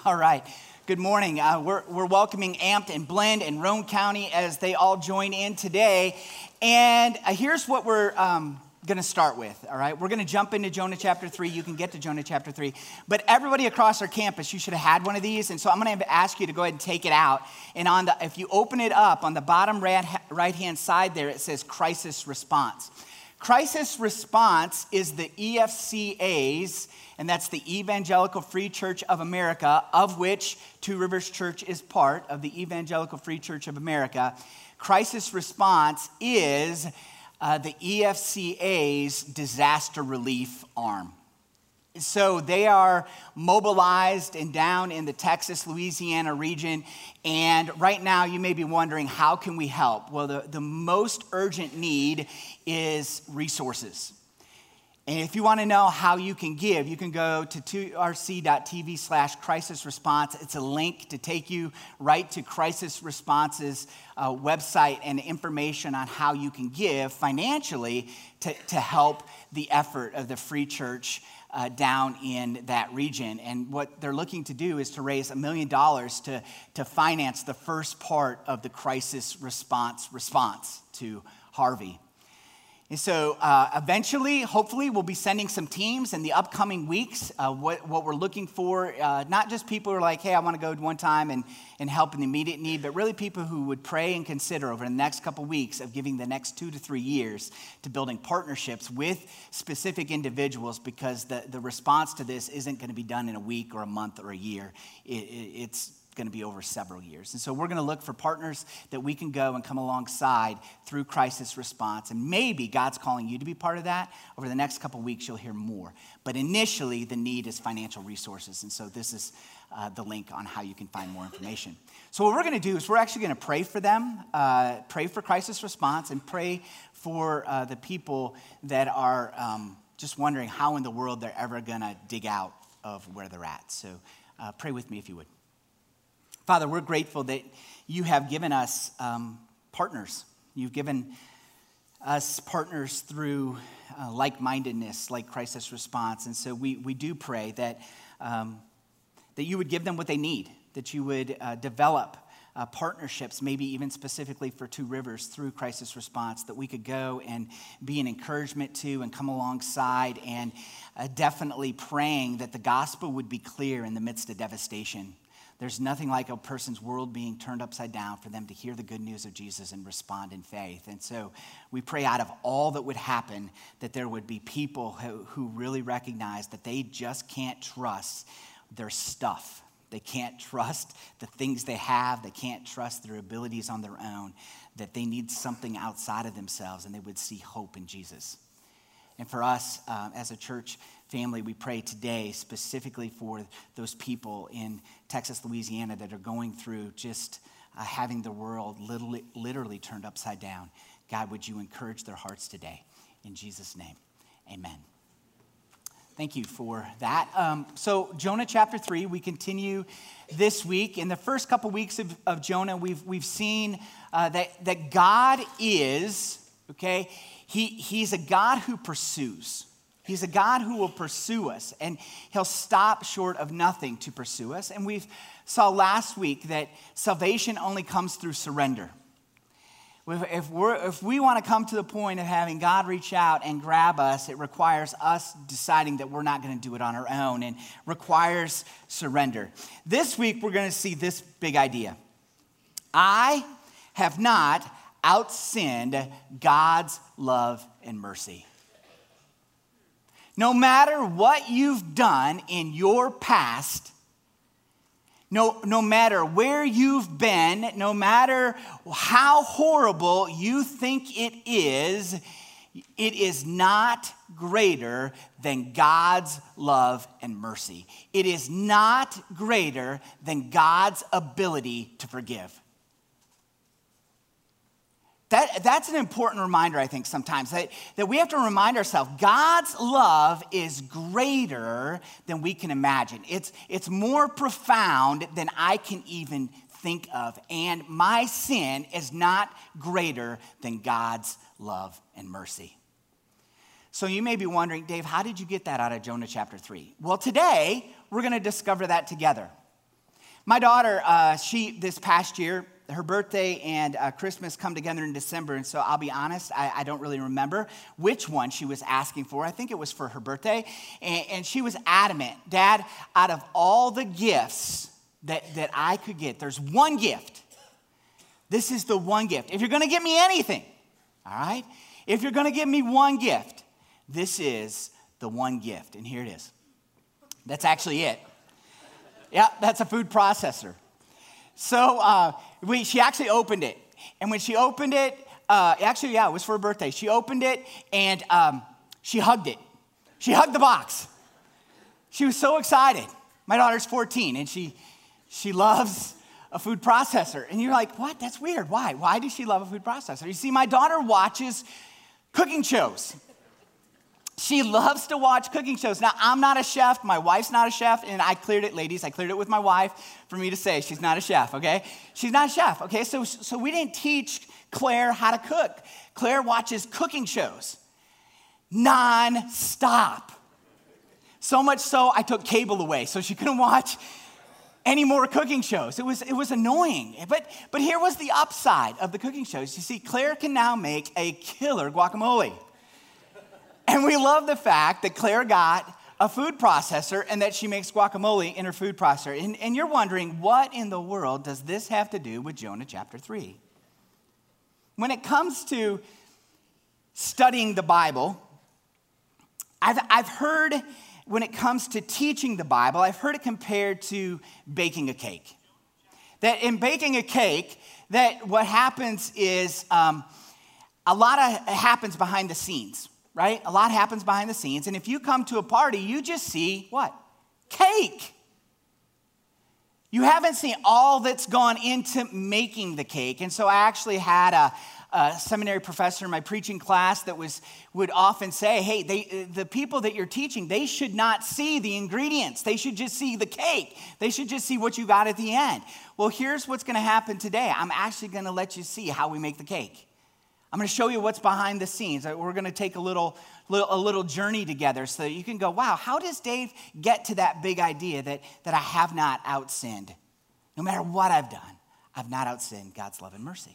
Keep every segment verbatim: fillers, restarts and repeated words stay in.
All right. Good morning. Uh, we're, we're welcoming Amped and Blend and Roane County as they all join in today. And uh, here's what we're um, going to start with, all right? We're going to jump into Jonah chapter three. You can get to Jonah chapter three. But everybody across our campus, you should have had one of these. And so I'm going to ask you to go ahead and take it out. And on the, if you open it up, on the bottom right-hand side there, it says crisis response. Crisis response is the E F C A's, and that's the Evangelical Free Church of America, of which Two Rivers Church is part of the Evangelical Free Church of America. Crisis response is uh, the E F C A's disaster relief arm. So they are mobilized and down in the Texas, Louisiana region. And right now you may be wondering, how can we help? Well, the, the most urgent need is resources. And if you want to know how you can give, you can go to two r c dot t v slash crisis response. It's a link to take you right to Crisis Response's uh, website and information on how you can give financially to, to help the effort of the Free Church uh, down in that region. And what they're looking to do is to raise a million dollars to, to finance the first part of the crisis response response to Harvey. And so uh, eventually, hopefully, we'll be sending some teams in the upcoming weeks. Uh, what, what we're looking for, uh, not just people who are like, hey, I want to go one time and, and help in the immediate need, but really people who would pray and consider over the next couple weeks of giving the next two to three years to building partnerships with specific individuals, because the, the response to this isn't going to be done in a week or a month or a year. It, it, it's going to be over several years. And so we're going to look for partners that we can go and come alongside through crisis response. And maybe God's calling you to be part of that. Over the next couple of weeks, you'll hear more. But initially, the need is financial resources. And so this is uh, the link on how you can find more information. So what we're going to do is we're actually going to pray for them, uh, pray for crisis response, and pray for uh, the people that are um, just wondering how in the world they're ever going to dig out of where they're at. So uh, pray with me if you would. Father, we're grateful that you have given us um, partners. You've given us partners through uh, like-mindedness, like crisis response. And so we, we do pray that, um, that you would give them what they need, that you would uh, develop uh, partnerships, maybe even specifically for Two Rivers through crisis response, that we could go and be an encouragement to and come alongside, and uh, definitely praying that the gospel would be clear in the midst of devastation. There's nothing like a person's world being turned upside down for them to hear the good news of Jesus and respond in faith. And so we pray out of all that would happen that there would be people who, who really recognize that they just can't trust their stuff. They can't trust the things they have. They can't trust their abilities on their own, that they need something outside of themselves, and they would see hope in Jesus. And for us uh, as a church family, we pray today specifically for those people in Texas, Louisiana that are going through just uh, having the world literally, literally turned upside down. God, would you encourage their hearts today? In Jesus' name, amen. Thank you for that. Um, so Jonah chapter three, we continue this week. In the first couple weeks of, of Jonah, we've, we've seen uh, that, that God is, okay, He, he's a God who pursues. He's a God who will pursue us, and he'll stop short of nothing to pursue us. And we saw last week that salvation only comes through surrender. If, we're, if we want to come to the point of having God reach out and grab us, it requires us deciding that we're not going to do it on our own, and requires surrender. This week, we're going to see this big idea. I have not outsinned God's love and mercy. No matter what you've done in your past, no, no matter where you've been, no matter how horrible you think it is, it is not greater than God's love and mercy. It is not greater than God's ability to forgive. That, that's an important reminder, I think, sometimes, that, that we have to remind ourselves God's love is greater than we can imagine. It's, it's more profound than I can even think of. And my sin is not greater than God's love and mercy. So you may be wondering, Dave, how did you get that out of Jonah chapter three? Well, today, we're going to discover that together. My daughter, uh, she, this past year, her birthday and uh, Christmas come together in December, and so I'll be honest, I, I don't really remember which one she was asking for. I think it was for her birthday, and, and she was adamant, Dad, out of all the gifts that, that I could get, there's one gift. This is the one gift. If you're going to give me anything, all right, if you're going to give me one gift, this is the one gift, and here it is. That's actually it. Yeah, that's a food processor. So uh, we, she actually opened it. And when she opened it, uh, actually, yeah, it was for her birthday. She opened it and um, she hugged it. She hugged the box. She was so excited. My daughter's fourteen and she she loves a food processor. And you're like, what? That's weird. Why? Why does she love a food processor? You see, my daughter watches cooking shows. She loves to watch cooking shows. Now, I'm not a chef. My wife's not a chef. And I cleared it, ladies. I cleared it with my wife for me to say she's not a chef, okay? She's not a chef, okay? So, so we didn't teach Claire how to cook. Claire watches cooking shows non-stop. So much so, I took cable away so she couldn't watch any more cooking shows. It was, it was annoying. But, but here was the upside of the cooking shows. You see, Claire can now make a killer guacamole. And we love the fact that Claire got a food processor and that she makes guacamole in her food processor. And, and you're wondering, what in the world does this have to do with Jonah chapter three? When it comes to studying the Bible, I've, I've heard, when it comes to teaching the Bible, I've heard it compared to baking a cake. That in baking a cake, that what happens is um, a lot of happens behind the scenes. Right? A lot happens behind the scenes. And if you come to a party, you just see what? Cake. You haven't seen all that's gone into making the cake. And so I actually had a, a seminary professor in my preaching class that was would often say, hey, they, the people that you're teaching, they should not see the ingredients. They should just see the cake. They should just see what you got at the end. Well, here's what's going to happen today. I'm actually going to let you see how we make the cake. I'm going to show you what's behind the scenes. We're going to take a little, little, a little journey together so that you can go, wow, how does Dave get to that big idea that, that I have not outsinned? No matter what I've done, I've not outsinned God's love and mercy.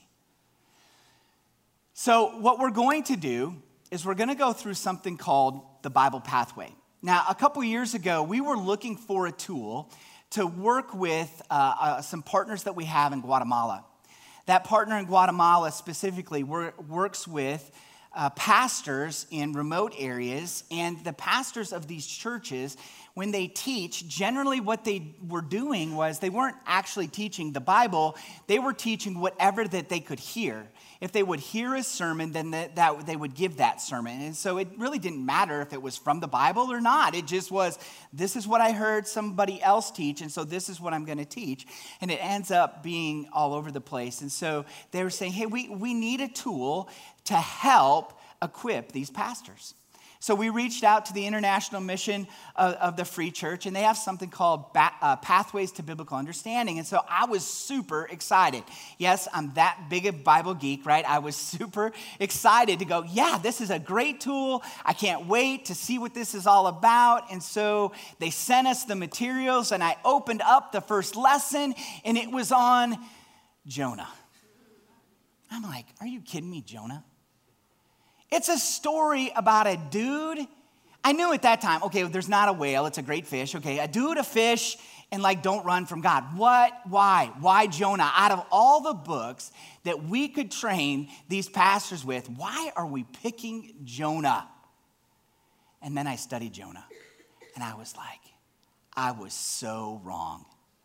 So what we're going to do is we're going to go through something called the Bible Pathway. Now, a couple years ago, we were looking for a tool to work with uh, uh, some partners that we have in Guatemala. That partner in Guatemala specifically works with uh, pastors in remote areas, and the pastors of these churches, when they teach, generally what they were doing was they weren't actually teaching the Bible, they were teaching whatever that they could hear. If they would hear a sermon, then that, that they would give that sermon. And so it really didn't matter if it was from the Bible or not. It just was, this is what I heard somebody else teach, and so this is what I'm going to teach. And it ends up being all over the place. And so they were saying, hey, we, we need a tool to help equip these pastors. So we reached out to the international mission of, of the Free Church, and they have something called ba- uh, Pathways to Biblical Understanding. And so I was super excited. Yes, I'm that big a Bible geek, right? I was super excited to go, yeah, this is a great tool. I can't wait to see what this is all about. And so they sent us the materials, and I opened up the first lesson, and it was on Jonah. I'm like, are you kidding me, Jonah? It's a story about a dude. I knew at that time, okay, there's not a whale, it's a great fish. Okay, a dude, a fish, and like don't run from God. What? Why? Why Jonah? Out of all the books that we could train these pastors with, why are we picking Jonah? And then I studied Jonah, and I was like, I was so wrong.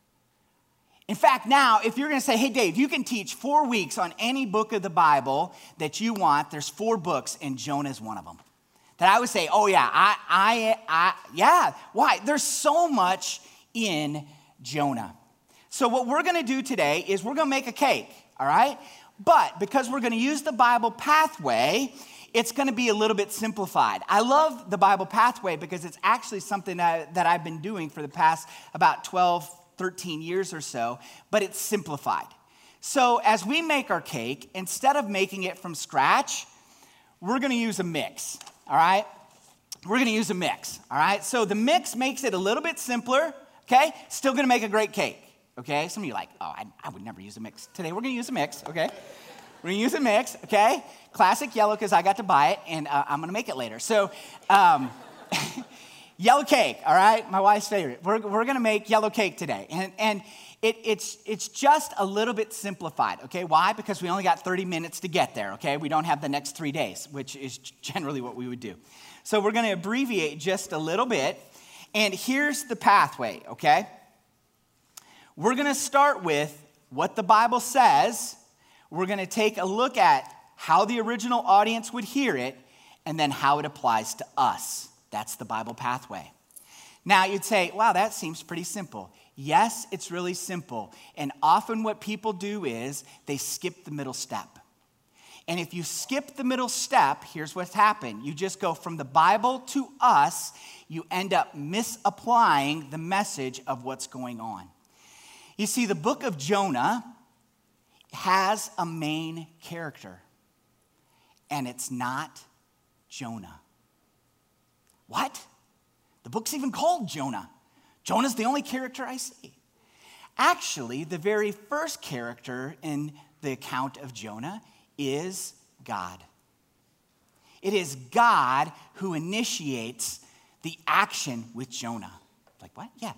In fact, now, if you're going to say, hey, Dave, you can teach four weeks on any book of the Bible that you want, there's four books, and Jonah is one of them. That I would say, oh, yeah, I, I, I, yeah. Why? There's so much in Jonah. So what we're going to do today is we're going to make a cake, all right? But because we're going to use the Bible pathway, it's going to be a little bit simplified. I love the Bible pathway because it's actually something that, that I've been doing for the past about twelve, thirteen years or so, but it's simplified. So as we make our cake, instead of making it from scratch, we're going to use a mix, all right? We're going to use a mix, all right? So the mix makes it a little bit simpler, okay? Still going to make a great cake, okay? Some of you are like, oh, I, I would never use a mix. Today we're gonna use a mix, okay? We're gonna use a mix, okay? Classic yellow, because I got to buy it, and uh, I'm gonna make it later. So, um, yellow cake, all right? My wife's favorite. We're, we're gonna make yellow cake today. And, and it, it's, it's just a little bit simplified, okay? Why? Because we only got thirty minutes to get there, okay? We don't have the next three days, which is generally what we would do. So we're gonna abbreviate just a little bit. And here's the pathway, okay? We're gonna start with what the Bible says. We're gonna take a look at how the original audience would hear it, and then how it applies to us. That's the Bible pathway. Now you'd say, wow, that seems pretty simple. Yes, it's really simple. And often what people do is they skip the middle step. And if you skip the middle step, here's what's happened. You just go from the Bible to us, you end up misapplying the message of what's going on. You see, the book of Jonah has a main character, and it's not Jonah. What? The book's even called Jonah. Jonah's the only character I see. Actually, the very first character in the account of Jonah is God. It is God who initiates the action with Jonah. Like what? Yeah.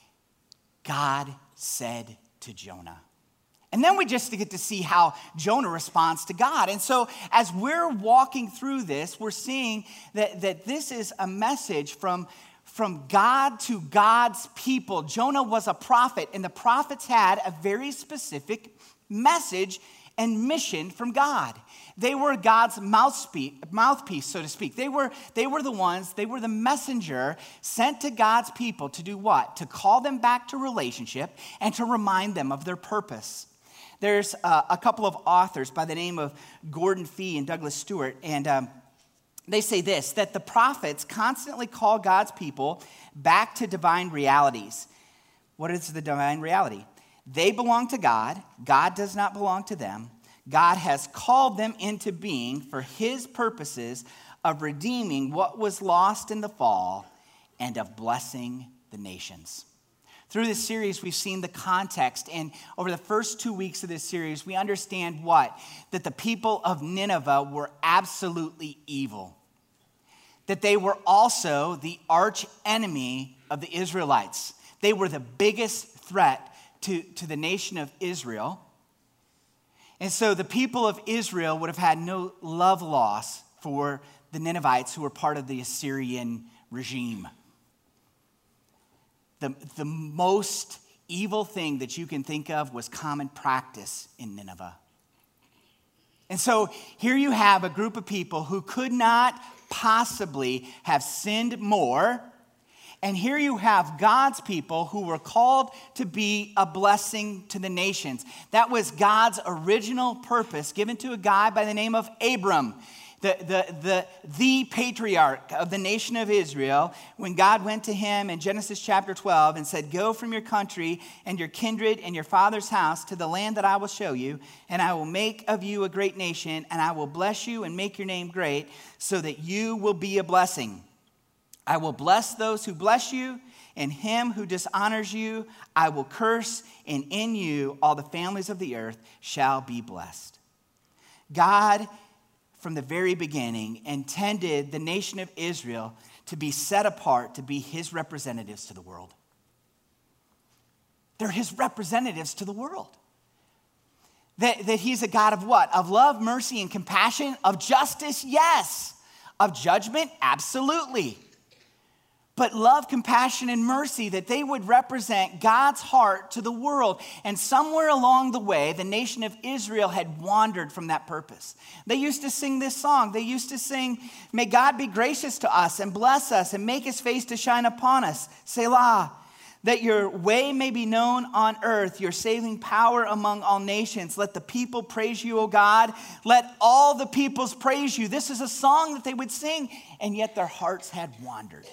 God said to Jonah. And then we just get to see how Jonah responds to God. And so as we're walking through this, we're seeing that, that this is a message from, from God to God's people. Jonah was a prophet, and the prophets had a very specific message and mission from God. They were God's mouthpiece, so to speak. They were, they were the ones, they were the messenger sent to God's people to do what? To call them back to relationship and to remind them of their purpose. There's uh, a couple of authors by the name of Gordon Fee and Douglas Stewart, and um, they say this, that the prophets constantly call God's people back to divine realities. What is the divine reality? They belong to God. God does not belong to them. God has called them into being for his purposes of redeeming what was lost in the fall and of blessing the nations. Through this series, we've seen the context, and over the first two weeks of this series, we understand what? That the people of Nineveh were absolutely evil. That they were also the arch enemy of the Israelites. They were the biggest threat to, to the nation of Israel. And so the people of Israel would have had no love loss for the Ninevites who were part of the Assyrian regime. The, the most evil thing that you can think of was common practice in Nineveh. And so here you have a group of people who could not possibly have sinned more. And here you have God's people who were called to be a blessing to the nations. That was God's original purpose given to a guy by the name of Abram. The, the, the, the patriarch of the nation of Israel, when God went to him in Genesis chapter twelve and said, go from your country and your kindred and your father's house to the land that I will show you, and I will make of you a great nation, and I will bless you and make your name great, so that you will be a blessing. I will bless those who bless you, and him who dishonors you I will curse, and in you all the families of the earth shall be blessed. God, from the very beginning, intended the nation of Israel to be set apart, to be his representatives to the world. They're his representatives to the world. That, that he's a God of what? Of love, mercy, and compassion. Of justice, yes. Of judgment, absolutely. But love, compassion, and mercy, that they would represent God's heart to the world. And somewhere along the way, the nation of Israel had wandered from that purpose. They used to sing this song. They used to sing, may God be gracious to us and bless us and make his face to shine upon us. Selah. That your way may be known on earth, your saving power among all nations. Let the people praise you, O God. Let all the peoples praise you. This is a song that they would sing, and yet their hearts had wandered.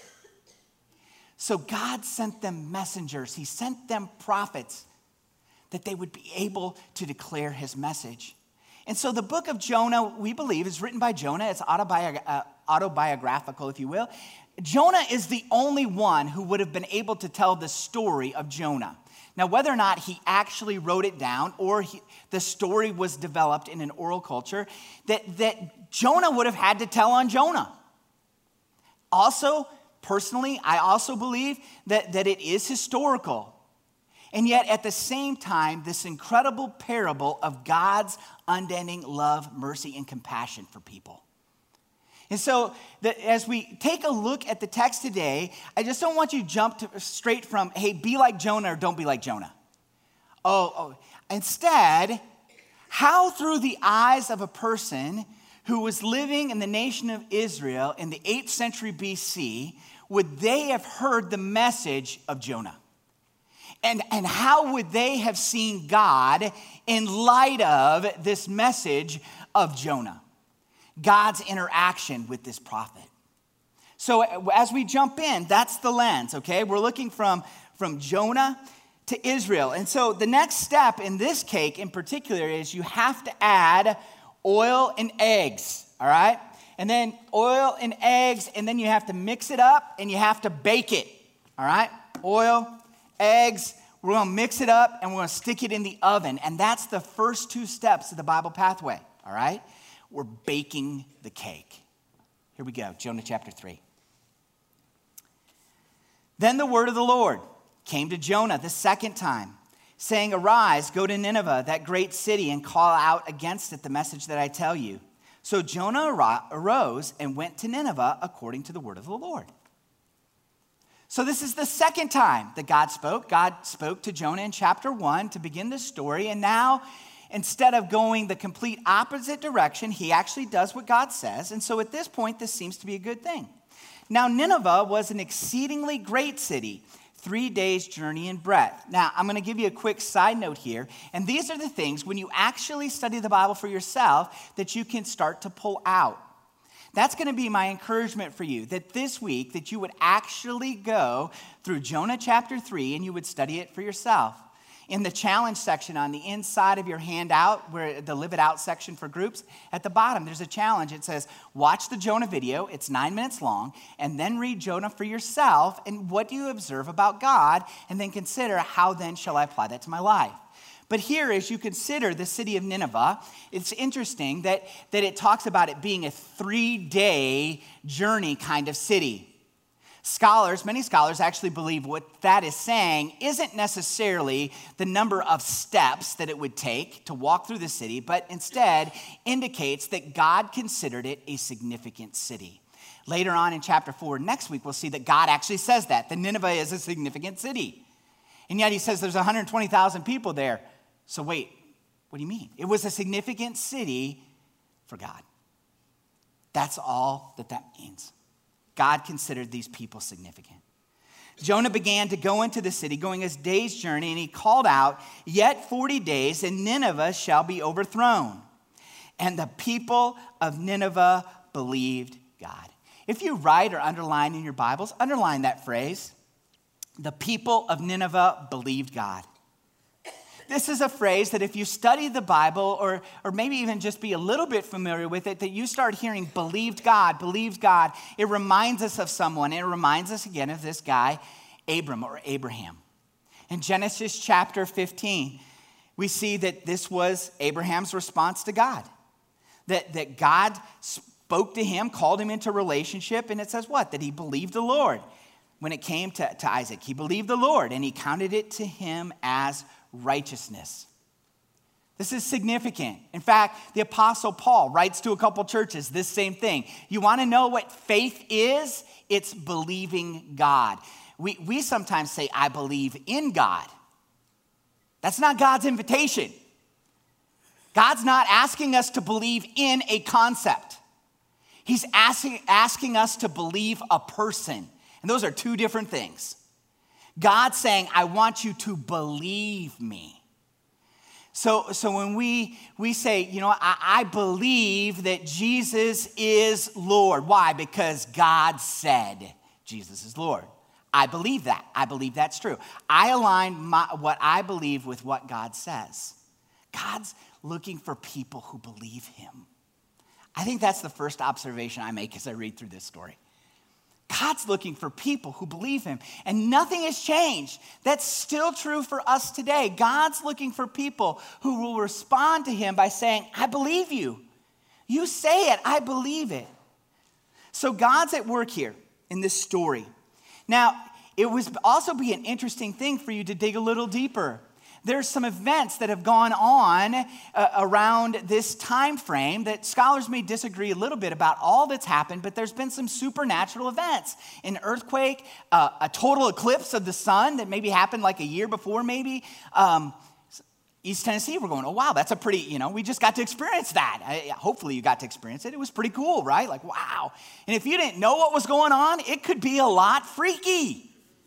So God sent them messengers. He sent them prophets that they would be able to declare his message. And so the book of Jonah, we believe, is written by Jonah. It's autobi- uh, autobiographical, if you will. Jonah is the only one who would have been able to tell the story of Jonah. Now, whether or not he actually wrote it down or he, the story was developed in an oral culture, that, that Jonah would have had to tell on Jonah. Also, personally, I also believe that, that it is historical. And yet, at the same time, this incredible parable of God's unending love, mercy, and compassion for people. And so, the, as we take a look at the text today, I just don't want you to jump to, straight from, hey, be like Jonah or don't be like Jonah. Oh, oh, instead, how through the eyes of a person who was living in the nation of Israel in the eighth century B C would they have heard the message of Jonah? And, and how would they have seen God in light of this message of Jonah? God's interaction with this prophet. So as we jump in, that's the lens, okay? We're looking from, from Jonah to Israel. And so the next step in this cake in particular is you have to add oil and eggs, all right? And then oil and eggs, and then you have to mix it up and you have to bake it, all right? Oil, eggs, we're gonna mix it up and we're gonna stick it in the oven. And that's the first two steps of the Bible pathway, all right? We're baking the cake. Here we go, Jonah chapter three. Then the word of the Lord came to Jonah the second time, saying, arise, go to Nineveh, that great city, and call out against it the message that I tell you. So Jonah arose and went to Nineveh according to the word of the Lord. So this is the second time that God spoke. God spoke to Jonah in chapter one to begin the story, and now instead of going the complete opposite direction, he actually does what God says. And so at this point, this seems to be a good thing. Now, Nineveh was an exceedingly great city, three days' journey in breadth. Now, I'm going to give you a quick side note here. And these are the things, when you actually study the Bible for yourself, that you can start to pull out. That's going to be my encouragement for you, that this week, that you would actually go through Jonah chapter three and you would study it for yourself. In the challenge section on the inside of your handout, where the Live It Out section for groups, at the bottom, there's a challenge. It says, watch the Jonah video. It's nine minutes long, and then read Jonah for yourself, and what do you observe about God, and then consider how then shall I apply that to my life. But here, as you consider the city of Nineveh, it's interesting that, that it talks about it being a three-day journey kind of city. Scholars, many scholars actually believe what that is saying isn't necessarily the number of steps that it would take to walk through the city, but instead indicates that God considered it a significant city. Later on in chapter four, next week, we'll see that God actually says that, that Nineveh is a significant city. And yet he says there's one hundred twenty thousand people there. So wait, what do you mean? It was a significant city for God. That's all that that means. God considered these people significant. Jonah began to go into the city, going his day's journey, and he called out, yet forty days, and Nineveh shall be overthrown. And the people of Nineveh believed God. If you write or underline in your Bibles, underline that phrase. The people of Nineveh believed God. This is a phrase that if you study the Bible or, or maybe even just be a little bit familiar with it, that you start hearing believed God, believed God. It reminds us of someone. It reminds us again of this guy, Abram or Abraham. In Genesis chapter fifteen, we see that this was Abraham's response to God. That, that God spoke to him, called him into relationship, and it says what? That he believed the Lord. When it came to, to Isaac, he believed the Lord, and he counted it to him as righteousness. This is significant. In fact, the Apostle Paul writes to a couple churches this same thing. You want to know what faith is? It's believing God. We, we sometimes say, I believe in God. That's not God's invitation. God's not asking us to believe in a concept. He's asking, asking us to believe a person. And those are two different things. God's saying, I want you to believe me. So, so when we, we say, you know, I, I believe that Jesus is Lord. Why? Because God said Jesus is Lord. I believe that. I believe that's true. I align my, what I believe with what God says. God's looking for people who believe him. I think that's the first observation I make as I read through this story. God's looking for people who believe him, and nothing has changed. That's still true for us today. God's looking for people who will respond to him by saying, I believe you. You say it, I believe it. So God's at work here in this story. Now, it would also be an interesting thing for you to dig a little deeper. There's some events that have gone on uh, around this time frame that scholars may disagree a little bit about all that's happened, but there's been some supernatural events. An earthquake, uh, a total eclipse of the sun that maybe happened like a year before maybe. Um, East Tennessee, we're going, oh, wow, that's a pretty, you know, we just got to experience that. I, hopefully you got to experience it. It was pretty cool, right? Like, wow. And if you didn't know what was going on, it could be a lot freaky.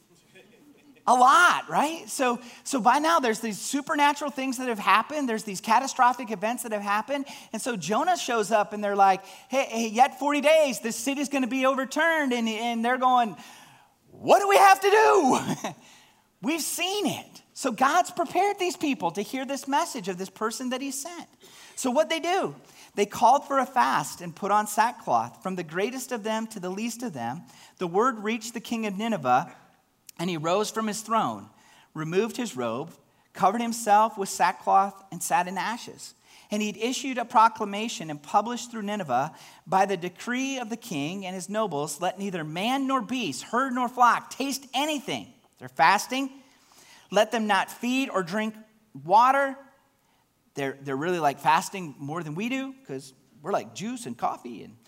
A lot, right? So, so by now there's these supernatural things that have happened. There's these catastrophic events that have happened. And so Jonah shows up and they're like, hey, hey yet forty days, this city's going to be overturned. And, and they're going, what do we have to do? We've seen it. So God's prepared these people to hear this message of this person that he sent. So what they do, they called for a fast and put on sackcloth. From the greatest of them to the least of them, the word reached the king of Nineveh, and he rose from his throne, removed his robe, covered himself with sackcloth, and sat in ashes. And he'd issued a proclamation and published through Nineveh, by the decree of the king and his nobles, let neither man nor beast, herd nor flock, taste anything. They're fasting. Let them not feed or drink water. They're, they're really like fasting more than we do, because we're like juice and coffee. And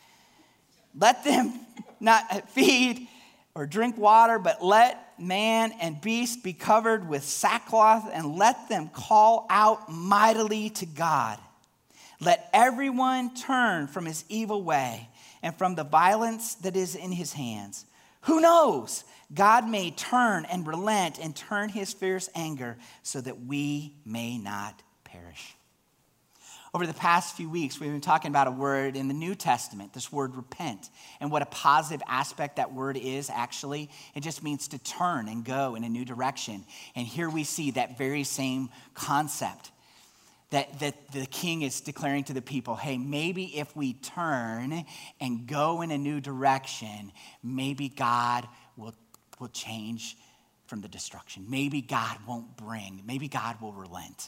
let them not feed or drink water, but let man and beast be covered with sackcloth, and let them call out mightily to God. Let everyone turn from his evil way and from the violence that is in his hands. Who knows? God may turn and relent and turn his fierce anger so that we may not perish. Over the past few weeks, we've been talking about a word in the New Testament, this word repent, and what a positive aspect that word is actually. It just means to turn and go in a new direction. And here we see that very same concept that, that the king is declaring to the people, hey, maybe if we turn and go in a new direction, maybe God will, will change from the destruction. Maybe God won't bring, maybe God will relent.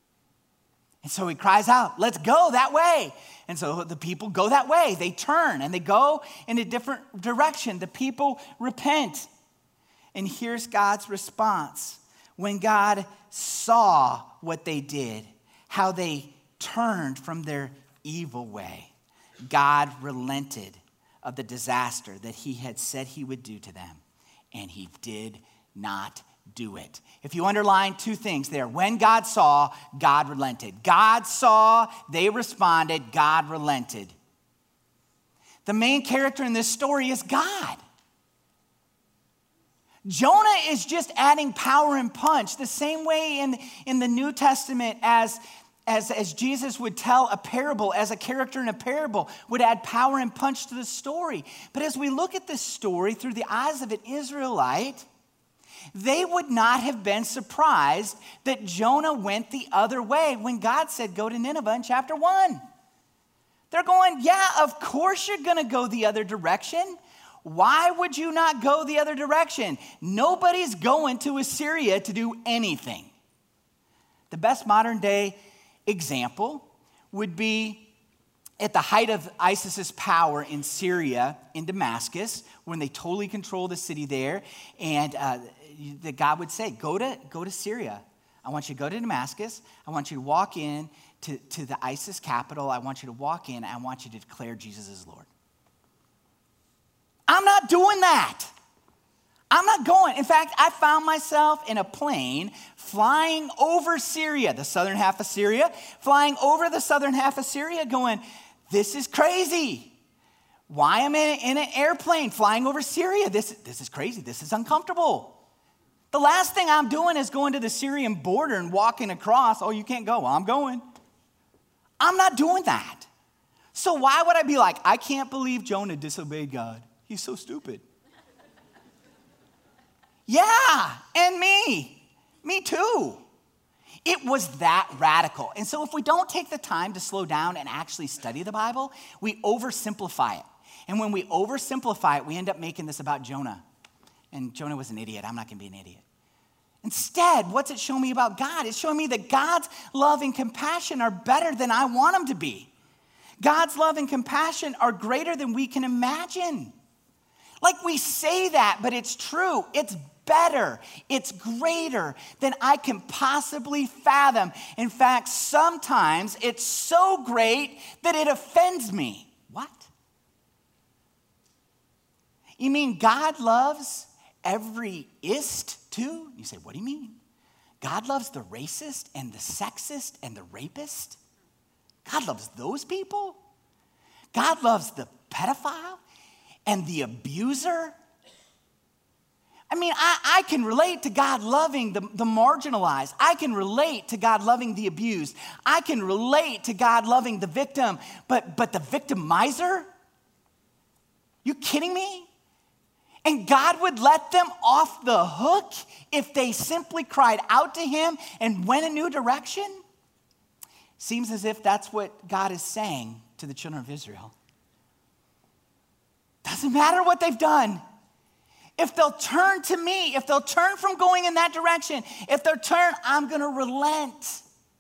And so he cries out, let's go that way. And so the people go that way. They turn and they go in a different direction. The people repent. And here's God's response. When God saw what they did, how they turned from their evil way, God relented of the disaster that he had said he would do to them. And he did not do it. If you underline two things there, when God saw, God relented. God saw, they responded, God relented. The main character in this story is God. Jonah is just adding power and punch, the same way in, in the New Testament as, as, as Jesus would tell a parable, as a character in a parable would add power and punch to the story. But as we look at this story through the eyes of an Israelite, they would not have been surprised that Jonah went the other way when God said, go to Nineveh in chapter one. They're going, yeah, of course you're going to go the other direction. Why would you not go the other direction? Nobody's going to Assyria to do anything. The best modern day example would be at the height of ISIS's power in Syria, in Damascus, when they totally control the city there, and uh, that God would say, go to, go to Syria. I want you to go to Damascus. I want you to walk in to, to the ISIS capital. I want you to walk in. I want you to declare Jesus as Lord. I'm not doing that. I'm not going. In fact, I found myself in a plane flying over Syria, the southern half of Syria, flying over the southern half of Syria going, this is crazy. Why am I in an airplane flying over Syria? This, this is crazy. This is uncomfortable. The last thing I'm doing is going to the Syrian border and walking across. Oh, you can't go. Well, I'm going. I'm not doing that. So why would I be like, I can't believe Jonah disobeyed God. He's so stupid. Yeah, and me. Me too. It was that radical. And so if we don't take the time to slow down and actually study the Bible, we oversimplify it. And when we oversimplify it, we end up making this about Jonah. And Jonah was an idiot. I'm not going to be an idiot. Instead, what's it showing me about God? It's showing me that God's love and compassion are better than I want them to be. God's love and compassion are greater than we can imagine. Like we say that, but it's true. It's better. It's greater than I can possibly fathom. In fact, sometimes it's so great that it offends me. What? You mean God loves every ist too? You say, what do you mean? God loves the racist and the sexist and the rapist? God loves those people? God loves the pedophile and the abuser? I mean, I, I can relate to God loving the, the marginalized. I can relate to God loving the abused. I can relate to God loving the victim, but, but the victimizer? You kidding me? And God would let them off the hook if they simply cried out to him and went a new direction? Seems as if that's what God is saying to the children of Israel. Doesn't matter what they've done. If they'll turn to me, if they'll turn from going in that direction, if they'll turn, I'm going to relent.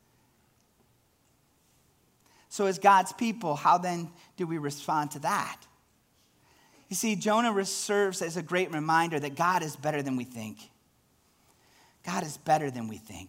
So as God's people, how then do we respond to that? You see, Jonah serves as a great reminder that God is better than we think. God is better than we think.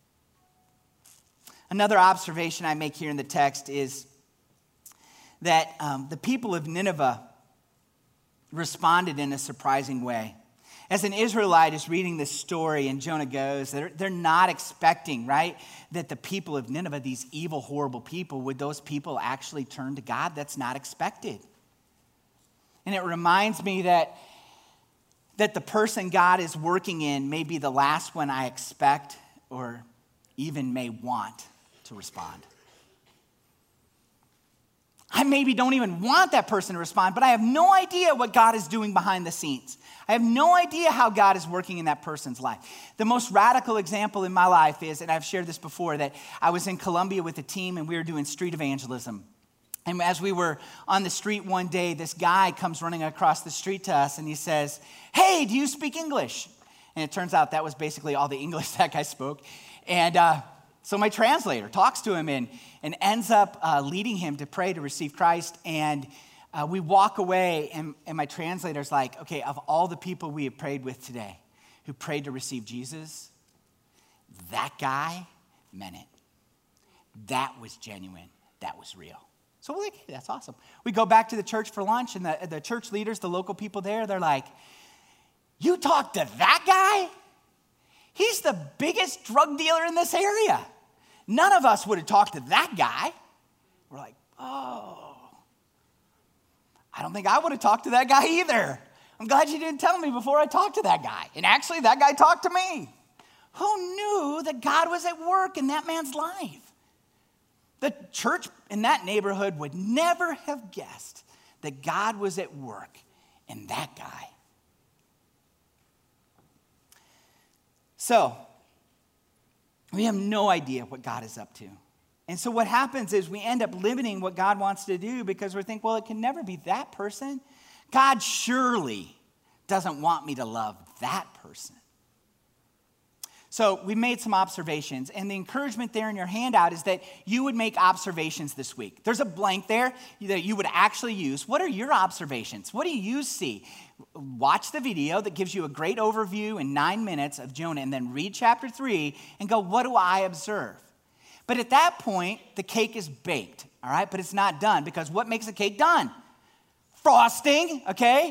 Another observation I make here in the text is that um, the people of Nineveh responded in a surprising way. As an Israelite is reading this story and Jonah goes, they're, they're not expecting, right, that the people of Nineveh, these evil, horrible people, would those people actually turn to God? That's not expected. And it reminds me that, that the person God is working in may be the last one I expect or even may want to respond. I maybe don't even want that person to respond, but I have no idea what God is doing behind the scenes. I have no idea how God is working in that person's life. The most radical example in my life is, and I've shared this before, that I was in Colombia with a team and we were doing street evangelism. And as we were on the street one day, this guy comes running across the street to us and he says, "Hey, do you speak English?" And it turns out that was basically all the English that guy spoke. And uh, so my translator talks to him and, and ends up uh, leading him to pray to receive Christ. And uh, we walk away and, and my translator's like, okay, of all the people we have prayed with today who prayed to receive Jesus, that guy meant it. That was genuine. That was real. So we're like, hey, that's awesome. We go back to the church for lunch, and the, the church leaders, the local people there, they're like, "You talked to that guy? He's the biggest drug dealer in this area. None of us would have talked to that guy." We're like, oh, I don't think I would have talked to that guy either. I'm glad you didn't tell me before I talked to that guy. And actually, that guy talked to me. Who knew that God was at work in that man's life? The church in that neighborhood would never have guessed that God was at work in that guy. So, we have no idea what God is up to. And so what happens is we end up limiting what God wants to do because we think, well, it can never be that person. God surely doesn't want me to love that person. So we made some observations, and the encouragement there in your handout is that you would make observations this week. There's a blank there that you would actually use. What are your observations? What do you see? Watch the video that gives you a great overview in nine minutes of Jonah, and then read chapter three and go, what do I observe? But at that point, the cake is baked, all right? But it's not done, because what makes a cake done? Frosting, okay?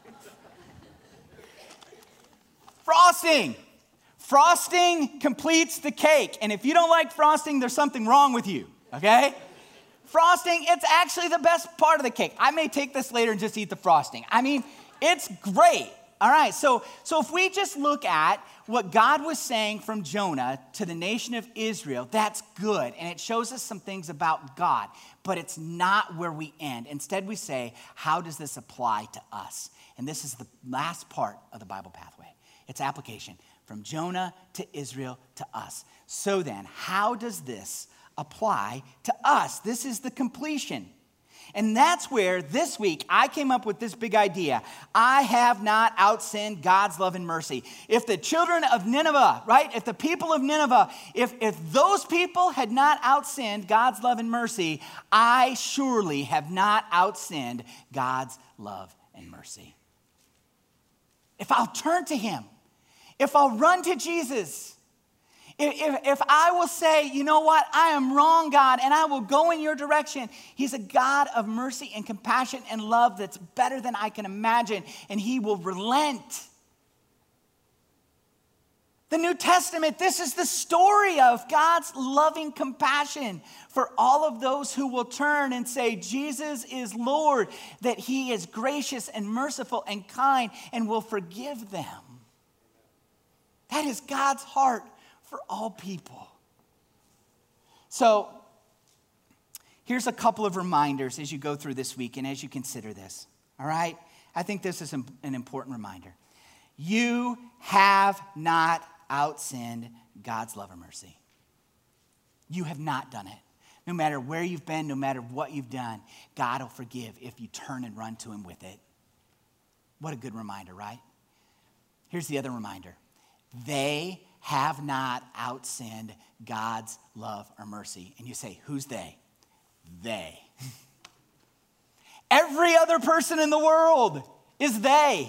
Frosting. Frosting completes the cake. And if you don't like frosting, there's something wrong with you, okay? Frosting, it's actually the best part of the cake. I may take this later and just eat the frosting. I mean, it's great. All right, so, so if we just look at what God was saying from Jonah to the nation of Israel, that's good. And it shows us some things about God. But it's not where we end. Instead, we say, how does this apply to us? And this is the last part of the Bible pathway. It's application. From Jonah to Israel to us. So then, how does this apply to us? This is the completion. And that's where this week I came up with this big idea. I have not outsinned God's love and mercy. If the children of Nineveh, right, if the people of Nineveh, if, if those people had not outsinned God's love and mercy, I surely have not outsinned God's love and mercy. If I'll turn to him, if I'll run to Jesus, If, if, if I will say, you know what, I am wrong, God, and I will go in your direction. He's a God of mercy and compassion and love that's better than I can imagine, and he will relent. The New Testament, this is the story of God's loving compassion for all of those who will turn and say, Jesus is Lord, that he is gracious and merciful and kind and will forgive them. That is God's heart for all people. So, here's a couple of reminders as you go through this week and as you consider this, all right? I think this is an important reminder. You have not outsinned God's love or mercy. You have not done it. No matter where you've been, no matter what you've done, God will forgive if you turn and run to him with it. What a good reminder, right? Here's the other reminder. They have not outsinned God's love or mercy. And you say, who's they? They. Every other person in the world is they.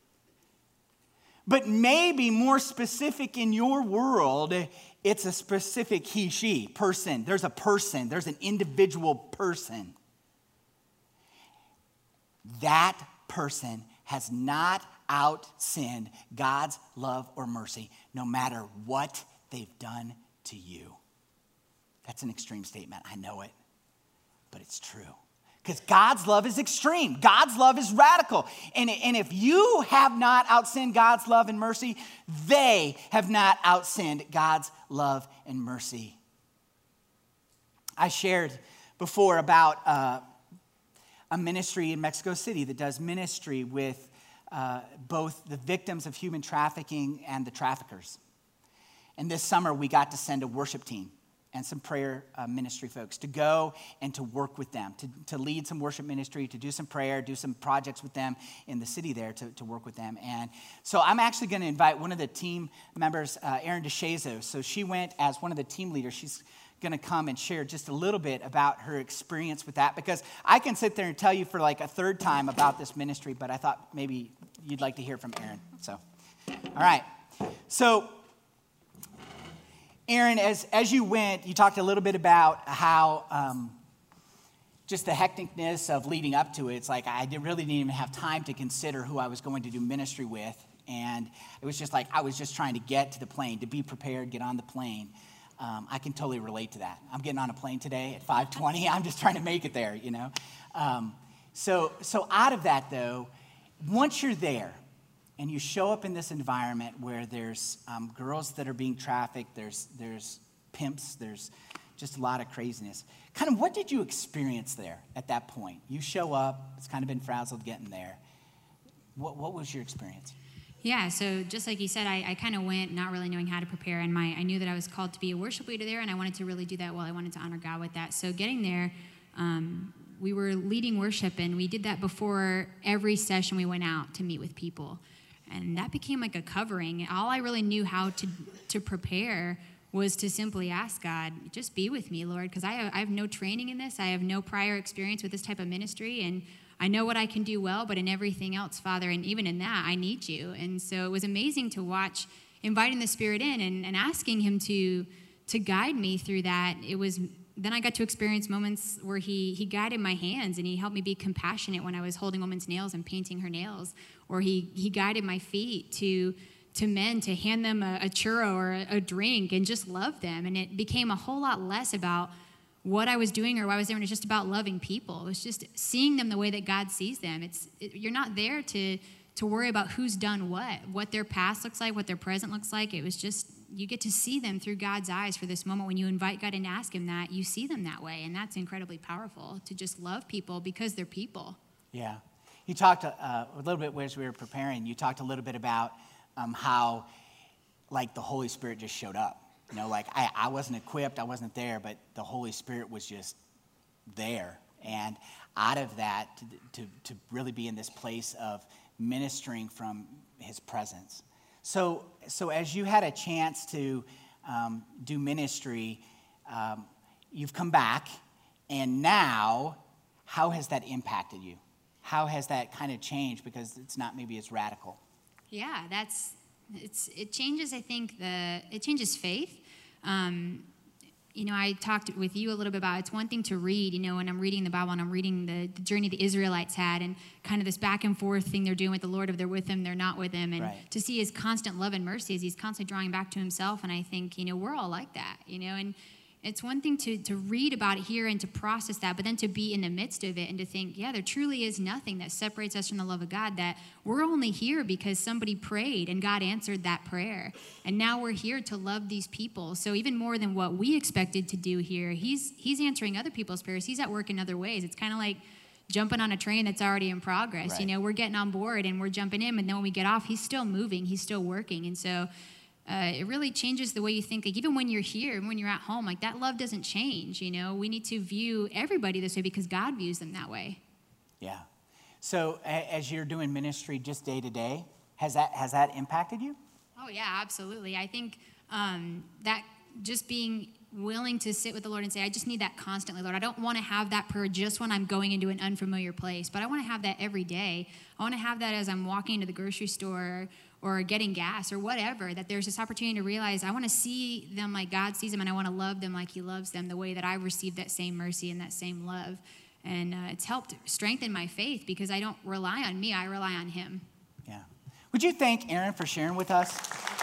But maybe more specific in your world, it's a specific he, she, person. There's a person. There's an individual person. That person has not outsinned God's love or mercy, no matter what they've done to you. That's an extreme statement. I know it, but it's true. Because God's love is extreme. God's love is radical. And, and if you have not outsinned God's love and mercy, they have not outsinned God's love and mercy. I shared before about uh, a ministry in Mexico City that does ministry with Uh, both the victims of human trafficking and the traffickers. And this summer, we got to send a worship team and some prayer uh, ministry folks to go and to work with them, to, to lead some worship ministry, to do some prayer, do some projects with them in the city there to, to work with them. And so I'm actually going to invite one of the team members, uh, Erin DeShazo. So she went as one of the team leaders. She's going to come and share just a little bit about her experience with that, because I can sit there and tell you for like a third time about this ministry, but I thought maybe you'd like to hear from Erin. So, all right. So, Erin, as, as you went, you talked a little bit about how um, just the hecticness of leading up to it. It's like I didn't, really didn't even have time to consider who I was going to do ministry with. And it was just like I was just trying to get to the plane, to be prepared, get on the plane. Um, I can totally relate to that. I'm getting on a plane today at five twenty. I'm just trying to make it there, you know. Um, so, so out of that, though, once you're there and you show up in this environment where there's um, girls that are being trafficked, there's there's pimps, there's just a lot of craziness. Kind of what did you experience there at that point? You show up, it's kind of been frazzled getting there. What, what was your experience? Yeah, so just like you said, I, I kind of went not really knowing how to prepare, and my I knew that I was called to be a worship leader there, and I wanted to really do that well. I wanted to honor God with that. So getting there, um, we were leading worship, and we did that before every session we went out to meet with people. And that became like a covering. All I really knew how to to prepare was to simply ask God, just be with me, Lord, because I have, I have no training in this. I have no prior experience with this type of ministry, and I know what I can do well, but in everything else, Father, and even in that, I need you. And so it was amazing to watch, inviting the Spirit in and, and asking him to to guide me through that. It was then I got to experience moments where he he guided my hands and he helped me be compassionate when I was holding a woman's nails and painting her nails, or he he guided my feet to to men to hand them a, a churro or a, a drink and just love them. And it became a whole lot less about what I was doing or why I was there, and it's just about loving people. It was just seeing them the way that God sees them. It's it, you're not there to to worry about who's done what, what their past looks like, what their present looks like. It was just, you get to see them through God's eyes for this moment. When you invite God in to ask him that, you see them that way, and that's incredibly powerful, to just love people because they're people. Yeah. You talked uh, a little bit as we were preparing, you talked a little bit about um, how, like, the Holy Spirit just showed up. You know, like, I, I wasn't equipped, I wasn't there, but the Holy Spirit was just there. And out of that to, to, to really be in this place of ministering from his presence. So, so as you had a chance to um, do ministry, um, you've come back, and now, how has that impacted you? How has that kind of changed, because it's not maybe as radical? Yeah, that's, it's, it changes, I think, the, it changes faith. Um, you know, I talked with you a little bit about, it's one thing to read, you know, when I'm reading the Bible and I'm reading the, the journey the Israelites had and kind of this back and forth thing they're doing with the Lord, if they're with him, they're not with him, and right. to see his constant love and mercy as he's constantly drawing back to himself. And I think, you know, we're all like that, you know, and it's one thing to, to read about it here and to process that, but then to be in the midst of it and to think, yeah, there truly is nothing that separates us from the love of God, that we're only here because somebody prayed and God answered that prayer. And now we're here to love these people. So even more than what we expected to do here, he's he's answering other people's prayers. He's at work in other ways. It's kind of like jumping on a train that's already in progress. Right. You know, we're getting on board and we're jumping in, and then when we get off, he's still moving, he's still working. And so Uh, it really changes the way you think. Like, even when you're here and when you're at home, like, that love doesn't change, you know? We need to view everybody this way because God views them that way. Yeah. So a- as you're doing ministry just day to day, has that has that impacted you? Oh, yeah, absolutely. I think um, that just being willing to sit with the Lord and say, I just need that constantly, Lord. I don't want to have that prayer just when I'm going into an unfamiliar place, but I want to have that every day. I want to have that as I'm walking into the grocery store or getting gas or whatever, that there's this opportunity to realize I want to see them like God sees them, and I want to love them like he loves them, the way that I received that same mercy and that same love. And uh, it's helped strengthen my faith because I don't rely on me, I rely on him. Yeah. Would you thank Aaron for sharing with us?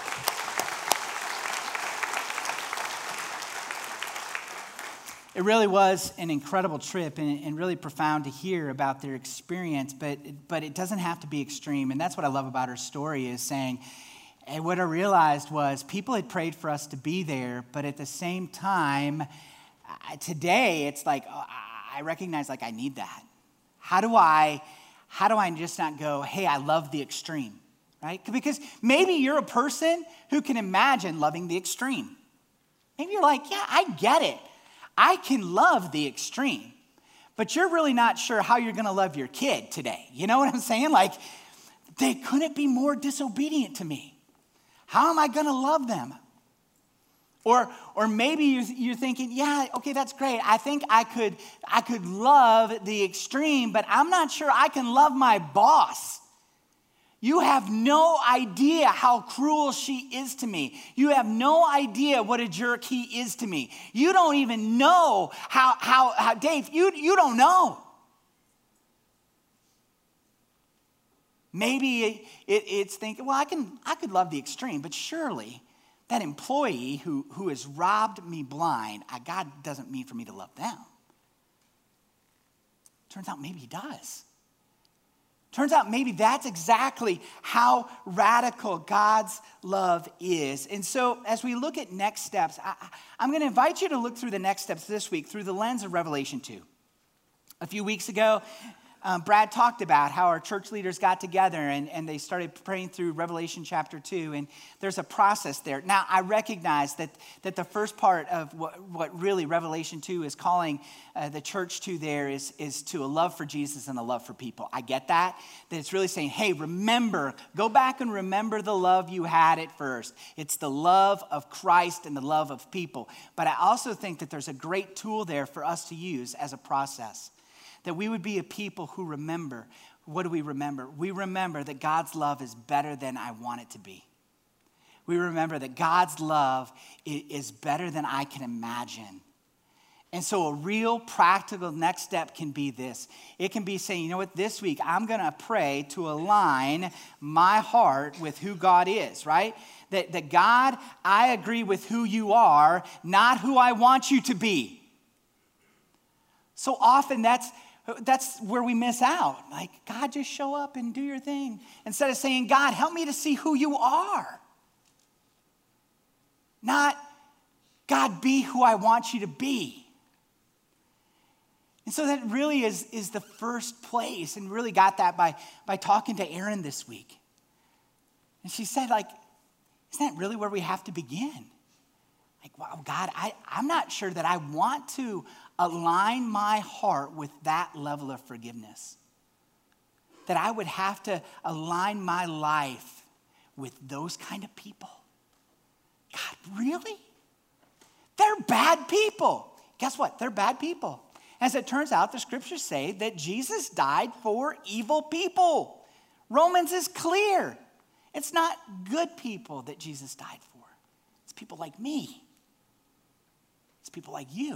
It really was an incredible trip and, and really profound to hear about their experience, but, but it doesn't have to be extreme. And that's what I love about her story, is saying, and what I realized was people had prayed for us to be there, but at the same time, today it's like, oh, I recognize like I need that. How do I, how do I just not go, hey, I love the extreme, right? Because maybe you're a person who can imagine loving the extreme. Maybe you're like, yeah, I get it. I can love the extreme, but you're really not sure how you're going to love your kid today. You know what I'm saying? Like, they couldn't be more disobedient to me. How am I going to love them? Or, or maybe you're, you're thinking, yeah, okay, that's great. I think I could, I could love the extreme, but I'm not sure I can love my boss. You have no idea how cruel she is to me. You have no idea what a jerk he is to me. You don't even know how, how, how Dave, you, you don't know. Maybe it, it, it's thinking, well, I can I could love the extreme, but surely that employee who, who has robbed me blind, I, God doesn't mean for me to love them. Turns out maybe he does. Turns out maybe that's exactly how radical God's love is. And so as we look at next steps, I, I'm going to invite you to look through the next steps this week through the lens of Revelation two. A few weeks ago, um, Brad talked about how our church leaders got together and, and they started praying through Revelation chapter two, and there's a process there. Now, I recognize that, that the first part of what, what really Revelation two is calling uh, the church to there is, is to a love for Jesus and a love for people. I get that, that it's really saying, hey, remember, go back and remember the love you had at first. It's the love of Christ and the love of people. But I also think that there's a great tool there for us to use as a process. That we would be a people who remember. What do we remember? We remember that God's love is better than I want it to be. We remember that God's love is better than I can imagine. And so a real practical next step can be this. It can be saying, you know what, this week I'm going to pray to align my heart with who God is, right? That, that God, I agree with who you are, not who I want you to be. So often that's That's where we miss out. Like, God, just show up and do your thing. Instead of saying, God, help me to see who you are. Not, God, be who I want you to be. And so that really is, is the first place, and really got that by, by talking to Erin this week. And she said, like, isn't that really where we have to begin? Like, wow, God, I, I'm not sure that I want to align my heart with that level of forgiveness. That I would have to align my life with those kind of people. God, really? They're bad people. Guess what? They're bad people. As it turns out, the scriptures say that Jesus died for evil people. Romans is clear. It's not good people that Jesus died for. It's people like me. It's people like you. It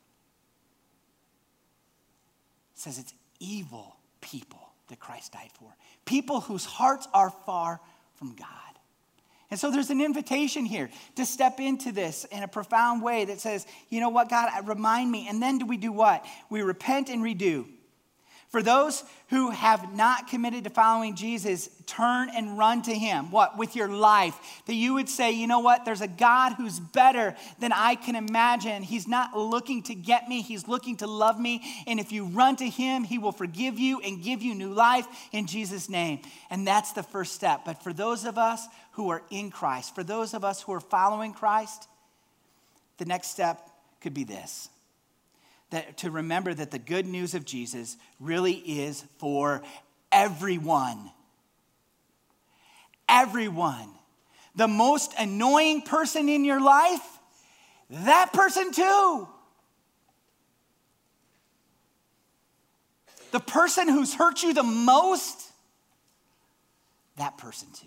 says it's evil people that Christ died for. People whose hearts are far from God. And so there's an invitation here to step into this in a profound way that says, you know what, God, remind me. And then do we do what? We repent and redo. For those who have not committed to following Jesus, turn and run to him. What? With your life. That you would say, you know what? There's a God who's better than I can imagine. He's not looking to get me. He's looking to love me. And if you run to him, he will forgive you and give you new life in Jesus' name. And that's the first step. But for those of us who are in Christ, for those of us who are following Christ, the next step could be this. That to remember that the good news of Jesus really is for everyone. Everyone. The most annoying person in your life, that person too. The person who's hurt you the most, that person too.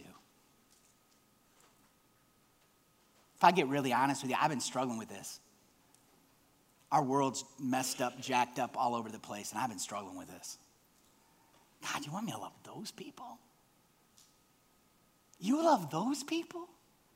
If I get really honest with you, I've been struggling with this. Our world's messed up, jacked up all over the place, and I've been struggling with this. God, you want me to love those people? You love those people?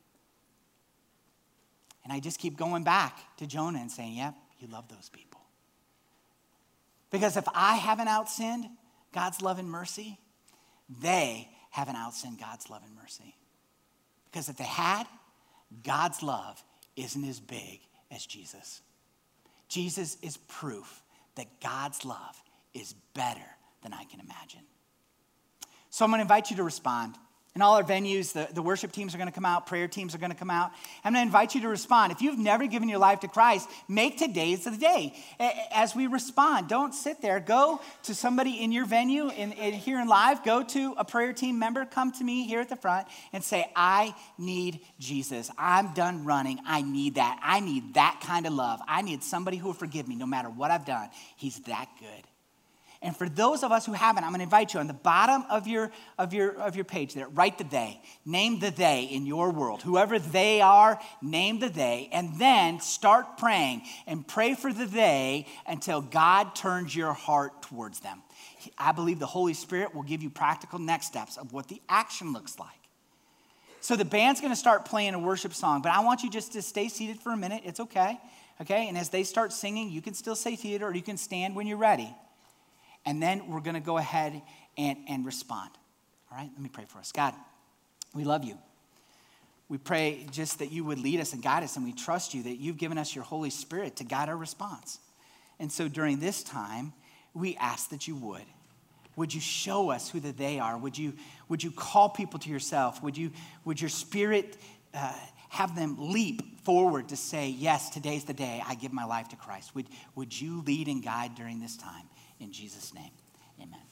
And I just keep going back to Jonah and saying, yep, you love those people. Because if I haven't outsinned God's love and mercy, they haven't outsinned God's love and mercy. Because if they had, God's love isn't as big as Jesus. Jesus is proof that God's love is better than I can imagine. So I'm going to invite you to respond. In all our venues, the, the worship teams are going to come out, prayer teams are going to come out. I'm going to invite you to respond. If you've never given your life to Christ, make today's the day. As we respond, don't sit there. Go to somebody in your venue and here in live. Go to a prayer team member. Come to me here at the front and say, I need Jesus. I'm done running. I need that. I need that kind of love. I need somebody who will forgive me no matter what I've done. He's that good. And for those of us who haven't, I'm going to invite you on the bottom of your, of your, of your page there, write the they. Name the they in your world. Whoever they are, name the they. And then start praying and pray for the they until God turns your heart towards them. I believe the Holy Spirit will give you practical next steps of what the action looks like. So the band's going to start playing a worship song, but I want you just to stay seated for a minute. It's okay. Okay? And as they start singing, you can still stay seated or you can stand when you're ready. And then we're going to go ahead and, and respond. All right, let me pray for us. God, we love you. We pray just that you would lead us and guide us, and we trust you that you've given us your Holy Spirit to guide our response. And so during this time, we ask that you would. Would you show us who the they are? Would you, would you call people to yourself? Would you, would your Spirit uh, have them leap forward to say, yes, today's the day I give my life to Christ? Would, would you lead and guide during this time? In Jesus' name, amen.